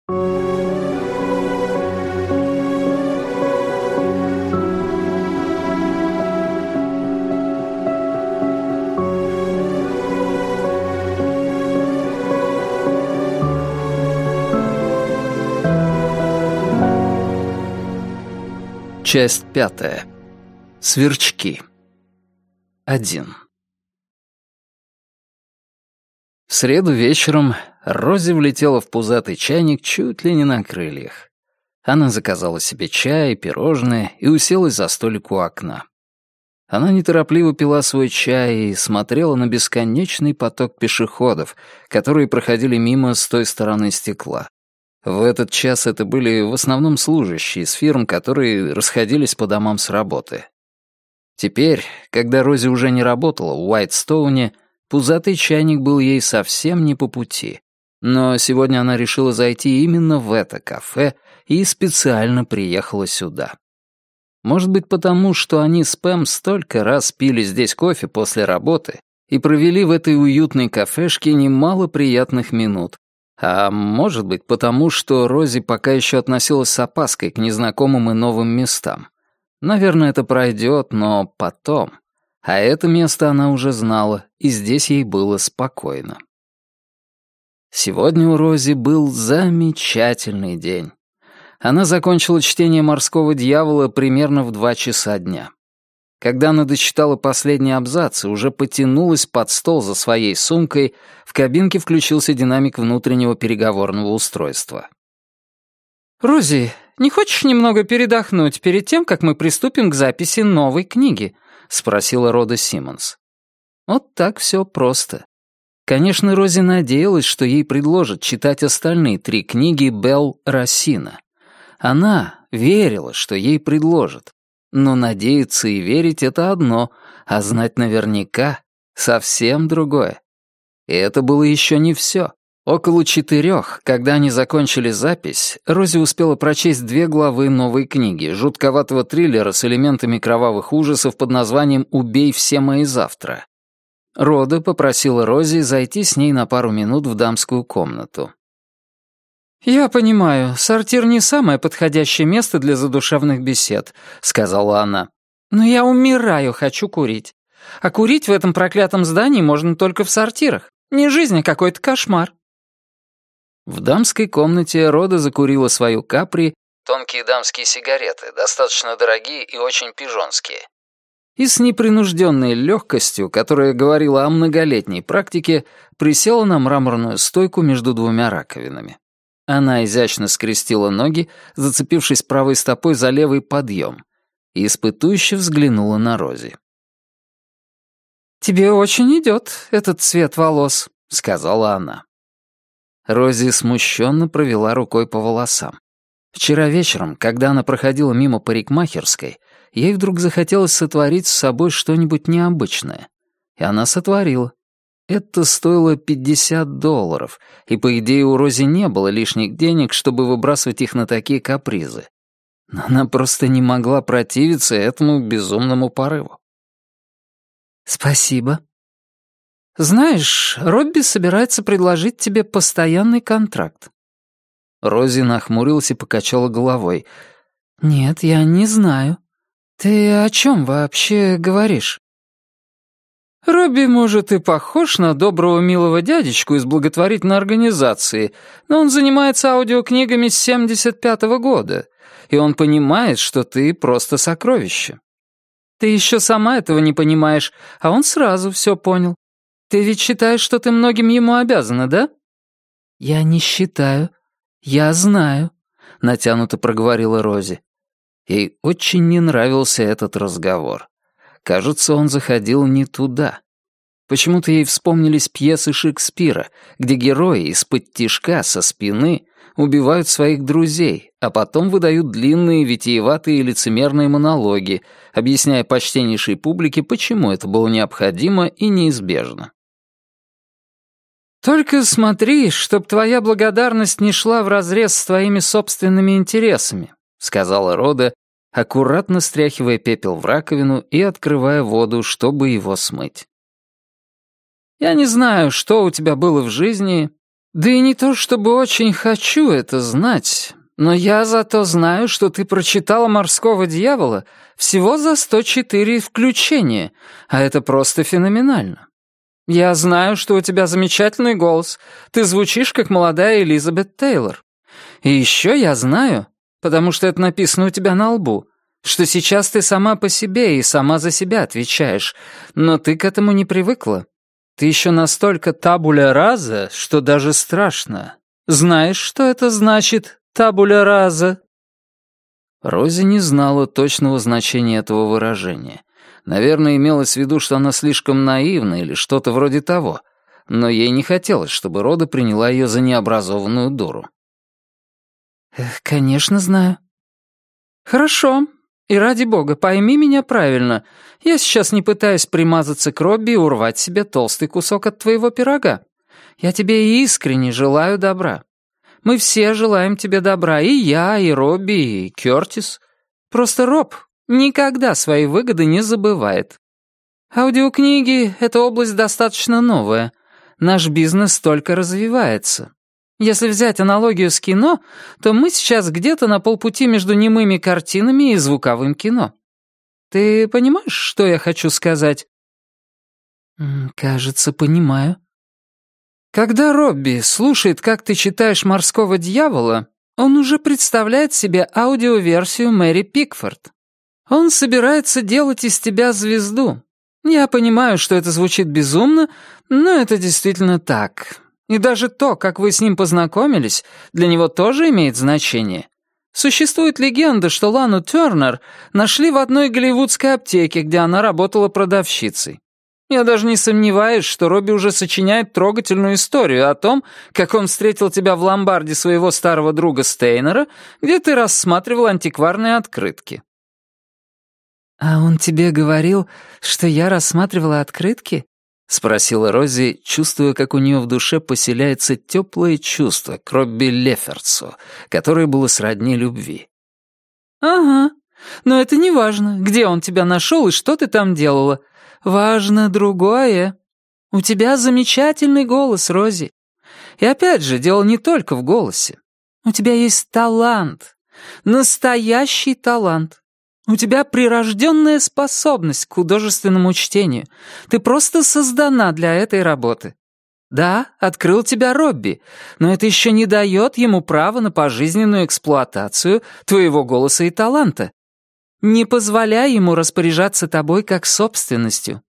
Часть 5. Сверчки. 1. В среду вечером Рози влетела в пузатый чайник чуть ли не на крыльях. Она заказала себе чай, пирожные и уселась за столик у окна. Она неторопливо пила свой чай и смотрела на бесконечный поток пешеходов, которые проходили мимо с той стороны стекла. В этот час это были в основном служащие из фирм, которые расходились по домам с работы. Теперь, когда Рози уже не работала в Уайтстоуне, пузатый чайник был ей совсем не по пути. Но сегодня она решила зайти именно в это кафе и специально приехала сюда. Может быть, потому что они с Пэм столько раз пили здесь кофе после работы и провели в этой уютной кафешке немало приятных минут. А может быть, потому что Рози пока еще относилась с опаской к незнакомым и новым местам. Наверное, это пройдет, но потом. А это место она уже знала, и здесь ей было спокойно. Сегодня у Рози был замечательный день. Она закончила чтение «Морского дьявола» примерно в 2 часа дня. Когда она дочитала последний абзац и уже потянулась под стол за своей сумкой, в кабинке включился динамик внутреннего переговорного устройства. «Рози, не хочешь немного передохнуть перед тем, как мы приступим к записи новой книги?» — спросила Рода Симмонс. Вот так все просто. Конечно, Рози надеялась, что ей предложат читать остальные 3 книги Белл Рассина. Она верила, что ей предложат. Но надеяться и верить — это одно, а знать наверняка — совсем другое. И это было еще не все. Около 4, когда они закончили запись, Рози успела прочесть 2 главы новой книги, жутковатого триллера с элементами кровавых ужасов под названием «Убей все мои завтра». Рода попросила Рози зайти с ней на пару минут в дамскую комнату. «Я понимаю, сортир не самое подходящее место для задушевных бесед», — сказала она. «Но я умираю, хочу курить. А курить в этом проклятом здании можно только в сортирах. Не жизнь, а какой-то кошмар». В дамской комнате Рода закурила свою капри, тонкие дамские сигареты, достаточно дорогие и очень пижонские. И с непринужденной легкостью, которая говорила о многолетней практике, присела на мраморную стойку между 2 раковинами. Она изящно скрестила ноги, зацепившись правой стопой за левый подъем, и испытующе взглянула на Рози. «Тебе очень идет этот цвет волос», — сказала она. Рози смущенно провела рукой по волосам. Вчера вечером, когда она проходила мимо парикмахерской, ей вдруг захотелось сотворить с собой что-нибудь необычное. И она сотворила. Это стоило $50, и, по идее, у Рози не было лишних денег, чтобы выбрасывать их на такие капризы. Но она просто не могла противиться этому безумному порыву. «Спасибо. Знаешь, Робби собирается предложить тебе постоянный контракт». Рози нахмурилась и покачала головой. «Нет, я не знаю. Ты о чем вообще говоришь?» «Робби, может, и похож на доброго милого дядечку из благотворительной организации, но он занимается аудиокнигами с 75-го года, и он понимает, что ты просто сокровище. Ты еще сама этого не понимаешь, а он сразу все понял. Ты ведь считаешь, что ты многим ему обязана, да?» «Я не считаю. Я знаю», — натянуто проговорила Рози. Ей очень не нравился этот разговор. Кажется, он заходил не туда. Почему-то ей вспомнились пьесы Шекспира, где герои из-под тишка, со спины, убивают своих друзей, а потом выдают длинные, витиеватые и лицемерные монологи, объясняя почтеннейшей публике, почему это было необходимо и неизбежно. «Только смотри, чтоб твоя благодарность не шла вразрез с твоими собственными интересами», — сказала Рода, аккуратно стряхивая пепел в раковину и открывая воду, чтобы его смыть. «Я не знаю, что у тебя было в жизни, Да и не то чтобы очень хочу это знать, но я зато знаю, что ты прочитала «Морского дьявола» всего за 104 включения, а это просто феноменально. Я знаю, что у тебя замечательный голос, ты звучишь как молодая Элизабет Тейлор. И еще я знаю, потому что это написано у тебя на лбу, что сейчас ты сама по себе и сама за себя отвечаешь, но ты к этому не привыкла. Ты еще настолько табуля раза, что даже страшно. Знаешь, что это значит, табуля раза?» Рози не знала точного значения этого выражения. Наверное, имелось в виду, что она слишком наивна или что-то вроде того, но ей не хотелось, чтобы Рода приняла ее за необразованную дуру. «Конечно, знаю». «Хорошо. И ради бога, пойми меня правильно. Я сейчас не пытаюсь примазаться к Робби и урвать себе толстый кусок от твоего пирога. Я тебе искренне желаю добра. Мы все желаем тебе добра, и я, и Робби, и Кёртис. Просто Роб никогда свои выгоды не забывает. Аудиокниги — это область достаточно новая. Наш бизнес только развивается. Если взять аналогию с кино, то мы сейчас где-то на полпути между немыми картинами и звуковым кино. Ты понимаешь, что я хочу сказать?» «Кажется, понимаю». Когда Робби слушает, как ты читаешь «Морского дьявола», он уже представляет себе аудиоверсию Мэри Пикфорд. Он собирается делать из тебя звезду. Я понимаю, что это звучит безумно, но это действительно так. И даже то, как вы с ним познакомились, для него тоже имеет значение. Существует легенда, что Лану Тёрнер нашли в одной голливудской аптеке, где она работала продавщицей. Я даже не сомневаюсь, что Робби уже сочиняет трогательную историю о том, как он встретил тебя в ломбарде своего старого друга Стейнера, где ты рассматривал антикварные открытки. «А он тебе говорил, что я рассматривала открытки?» — спросила Рози, чувствуя, как у нее в душе поселяется теплое чувство к Робби Лефферцу, которое было сродни любви. «Ага, но это не важно, где он тебя нашел и что ты там делала. Важно другое. У тебя замечательный голос, Рози. И опять же, дело не только в голосе. У тебя есть талант, настоящий талант. У тебя прирожденная способность к художественному чтению. Ты просто создана для этой работы. Да, открыл тебя Робби, но это еще не дает ему права на пожизненную эксплуатацию твоего голоса и таланта. Не позволяй ему распоряжаться тобой как собственностью».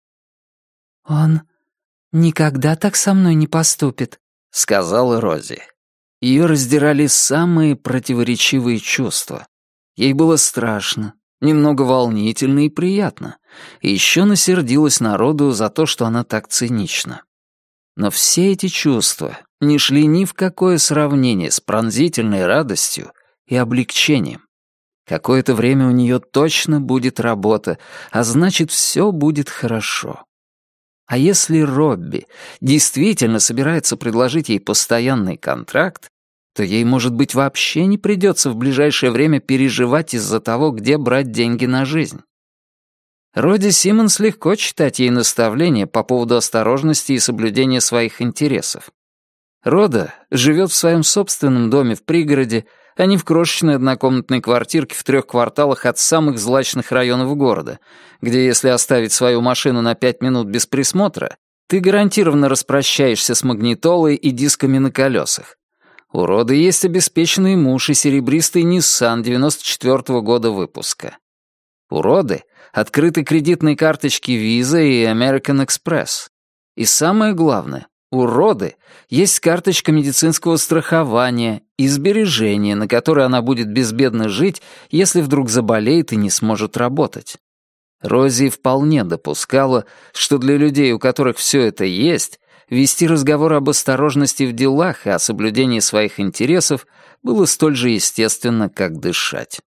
«Он никогда так со мной не поступит», — сказала Рози. Ее раздирали самые противоречивые чувства. Ей было страшно, немного волнительно и приятно, и еще насердилась народу за то, что она так цинична. Но все эти чувства не шли ни в какое сравнение с пронзительной радостью и облегчением. Какое-то время у нее точно будет работа, а значит, все будет хорошо. А если Робби действительно собирается предложить ей постоянный контракт, то ей, может быть, вообще не придется в ближайшее время переживать из-за того, где брать деньги на жизнь. Роди Симмонс легко читать ей наставления по поводу осторожности и соблюдения своих интересов. Рода живет в своем собственном доме в пригороде, а не в крошечной однокомнатной квартирке в 3 кварталах от самых злачных районов города, где, если оставить свою машину на 5 минут без присмотра, ты гарантированно распрощаешься с магнитолой и дисками на колесах. У Роды есть обеспеченный муж и серебристый Nissan 94-го года выпуска. У Роды открыты кредитные карточки Visa и American Express. И самое главное, у Роды есть карточка медицинского страхования и сбережения, на которые она будет безбедно жить, если вдруг заболеет и не сможет работать. Рози вполне допускала, что для людей, у которых все это есть, вести разговор об осторожности в делах и о соблюдении своих интересов было столь же естественно, как дышать.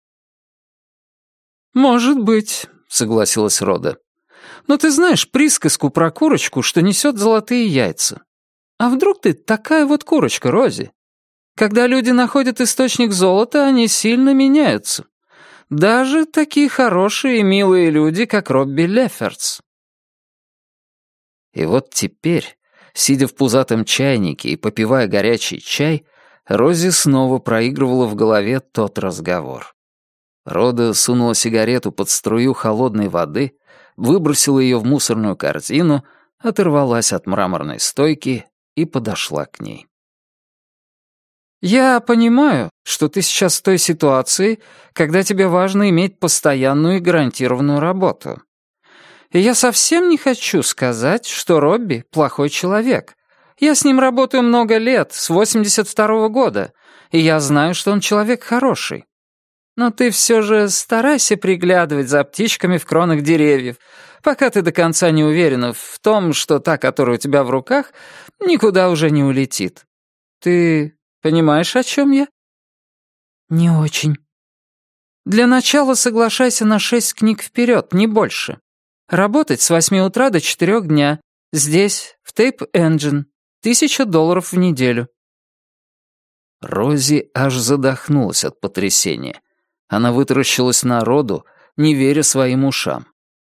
«Может быть», — согласилась Рода. «Но ты знаешь присказку про курочку, что несет золотые яйца. А вдруг ты такая вот курочка, Рози? Когда люди находят источник золота, они сильно меняются. Даже такие хорошие и милые люди, как Робби Лефферц». И вот теперь, Сидя в пузатом чайнике и попивая горячий чай, Рози снова проигрывала в голове тот разговор. Рода сунула сигарету под струю холодной воды, выбросила ее в мусорную корзину, оторвалась от мраморной стойки и подошла к ней. «Я понимаю, что ты сейчас в той ситуации, когда тебе важно иметь постоянную и гарантированную работу. И я совсем не хочу сказать, что Робби — плохой человек. Я с ним работаю много лет, с 82-го года, и я знаю, что он человек хороший. Но ты все же старайся приглядывать за птичками в кронах деревьев, пока ты до конца не уверена в том, что та, которая у тебя в руках, никуда уже не улетит. Ты понимаешь, о чем я?» «Не очень». «Для начала соглашайся на 6 книг вперед, не больше. Работать с 8 утра до 4 дня. Здесь, в Tape Engine. $1000 в неделю». Рози аж задохнулась от потрясения. Она вытаращилась на Роду, не веря своим ушам.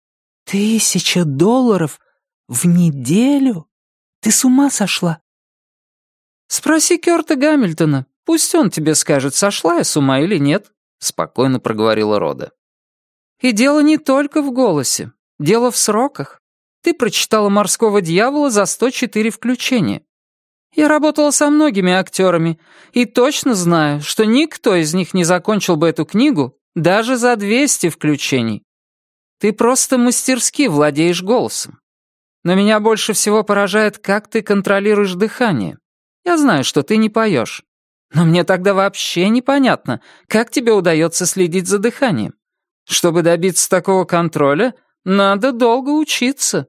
$1000 в неделю? Ты с ума сошла? Спроси Кёрта Гамильтона. Пусть он тебе скажет, сошла я с ума или нет, спокойно проговорила Рода. И дело не только в голосе. Дело в сроках. Ты прочитала «Морского дьявола» за 104 включения. Я работала со многими актерами и точно знаю, что никто из них не закончил бы эту книгу даже за 200 включений. Ты просто мастерски владеешь голосом. Но меня больше всего поражает, как ты контролируешь дыхание. Я знаю, что ты не поешь. Но мне тогда вообще непонятно, как тебе удается следить за дыханием. Чтобы добиться такого контроля, надо долго учиться».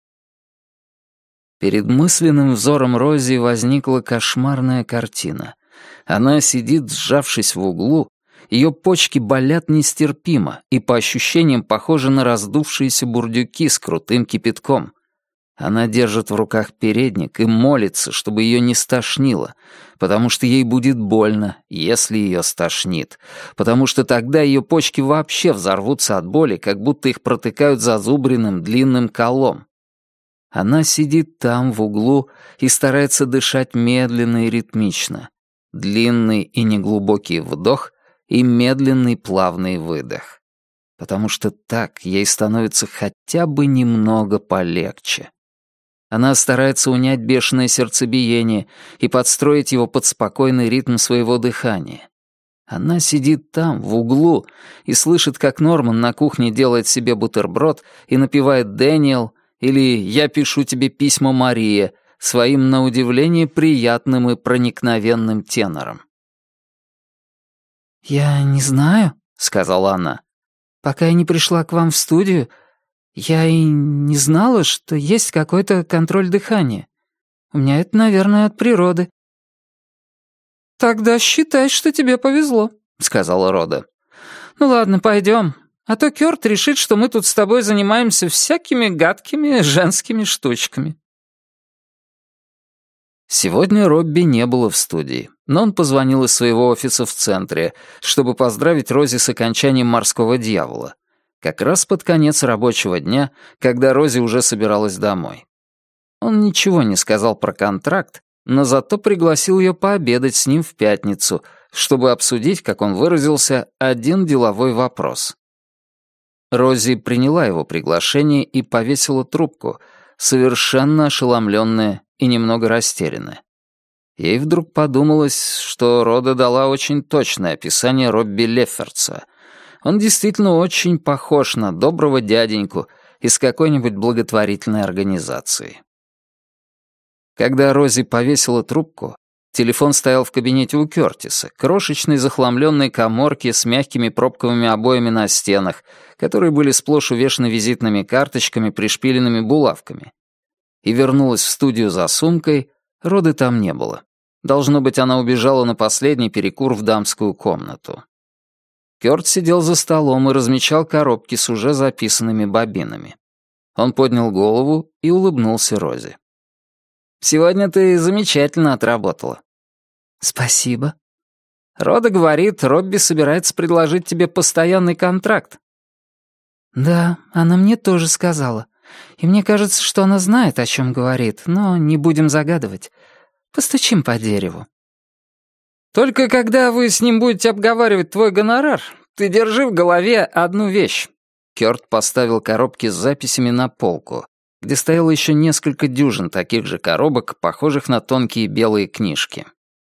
Перед мысленным взором Рози возникла кошмарная картина. Она сидит, сжавшись в углу, ее почки болят нестерпимо и по ощущениям похожи на раздувшиеся бурдюки с крутым кипятком. Она держит в руках передник и молится, чтобы ее не стошнило, потому что ей будет больно, если ее стошнит, потому что тогда ее почки вообще взорвутся от боли, как будто их протыкают зазубренным длинным колом. Она сидит там, в углу, и старается дышать медленно и ритмично. Длинный и неглубокий вдох и медленный плавный выдох. Потому что так ей становится хотя бы немного полегче. Она старается унять бешеное сердцебиение и подстроить его под спокойный ритм своего дыхания. Она сидит там, в углу, и слышит, как Норман на кухне делает себе бутерброд и напевает «Дэниел» или «Я пишу тебе письма, Мария» своим, на удивление, приятным и проникновенным тенором. «Я не знаю», — сказала она. «Пока я не пришла к вам в студию, я и не знала, что есть какой-то контроль дыхания. У меня это, наверное, от природы». «Тогда считай, что тебе повезло», — сказала Рода. «Ну ладно, пойдем, а то Кёрт решит, что мы тут с тобой занимаемся всякими гадкими женскими штучками». Сегодня Робби не было в студии, но он позвонил из своего офиса в центре, чтобы поздравить Рози с окончанием «Морского дьявола», как раз под конец рабочего дня, когда Рози уже собиралась домой. Он ничего не сказал про контракт, но зато пригласил ее пообедать с ним в пятницу, чтобы обсудить, как он выразился, один деловой вопрос. Рози приняла его приглашение и повесила трубку, совершенно ошеломленная и немного растерянная. Ей вдруг подумалось, что Рода дала очень точное описание Робби Лефферца. Он действительно очень похож на доброго дяденьку из какой-нибудь благотворительной организации. Когда Рози повесила трубку, телефон стоял в кабинете у Кёртиса, крошечной захламленной каморке с мягкими пробковыми обоями на стенах, которые были сплошь увешаны визитными карточками, пришпиленными булавками. И вернулась в студию за сумкой, Роды там не было. Должно быть, она убежала на последний перекур в дамскую комнату. Кёрт сидел за столом и размечал коробки с уже записанными бобинами. Он поднял голову и улыбнулся Розе. «Сегодня ты замечательно отработала». «Спасибо». «Рода говорит, Робби собирается предложить тебе постоянный контракт». «Да, она мне тоже сказала. И мне кажется, что она знает, о чем говорит, но не будем загадывать. Постучим по дереву». «Только когда вы с ним будете обговаривать твой гонорар, ты держи в голове одну вещь». Кёрт поставил коробки с записями на полку, где стояло еще несколько дюжин таких же коробок, похожих на тонкие белые книжки.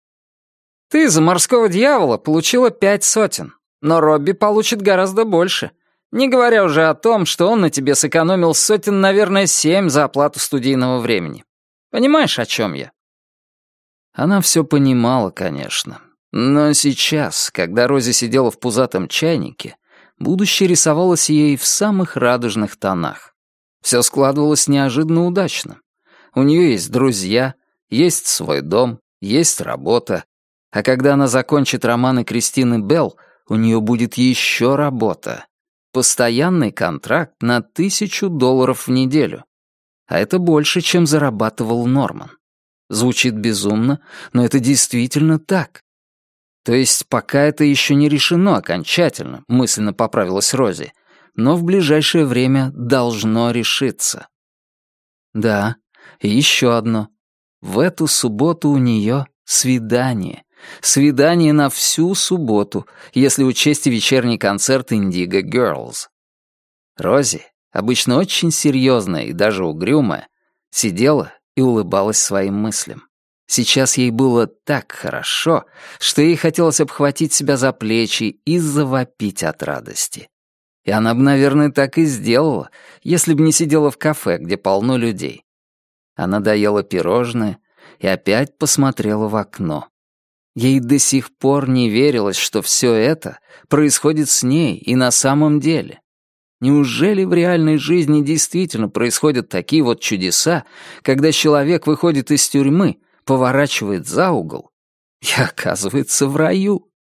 «Ты за морского дьявола получила 5 сотен, но Робби получит гораздо больше, не говоря уже о том, что он на тебе сэкономил сотен, наверное, 7 за оплату студийного времени. Понимаешь, о чем я?» Она все понимала, конечно. Но сейчас, когда Рози сидела в пузатом чайнике, будущее рисовалось ей в самых радужных тонах. Все складывалось неожиданно удачно. У нее есть друзья, есть свой дом, есть работа. А когда она закончит романы Кристины Белл, у нее будет еще работа. Постоянный контракт на $1000 в неделю. А это больше, чем зарабатывал Норман. Звучит безумно, но это действительно так. То есть пока это еще не решено окончательно, мысленно поправилась Рози, но в ближайшее время должно решиться. Да, и еще одно. В эту субботу у нее свидание. Свидание на всю субботу, если учесть и вечерний концерт Indigo Girls. Рози, обычно очень серьезная и даже угрюмая, сидела и улыбалась своим мыслям. Сейчас ей было так хорошо, что ей хотелось обхватить себя за плечи и завопить от радости. И она бы, наверное, так и сделала, если бы не сидела в кафе, где полно людей. Она доела пирожное и опять посмотрела в окно. Ей до сих пор не верилось, что все это происходит с ней и на самом деле. Неужели в реальной жизни действительно происходят такие вот чудеса, когда человек выходит из тюрьмы, поворачивает за угол и оказывается в раю?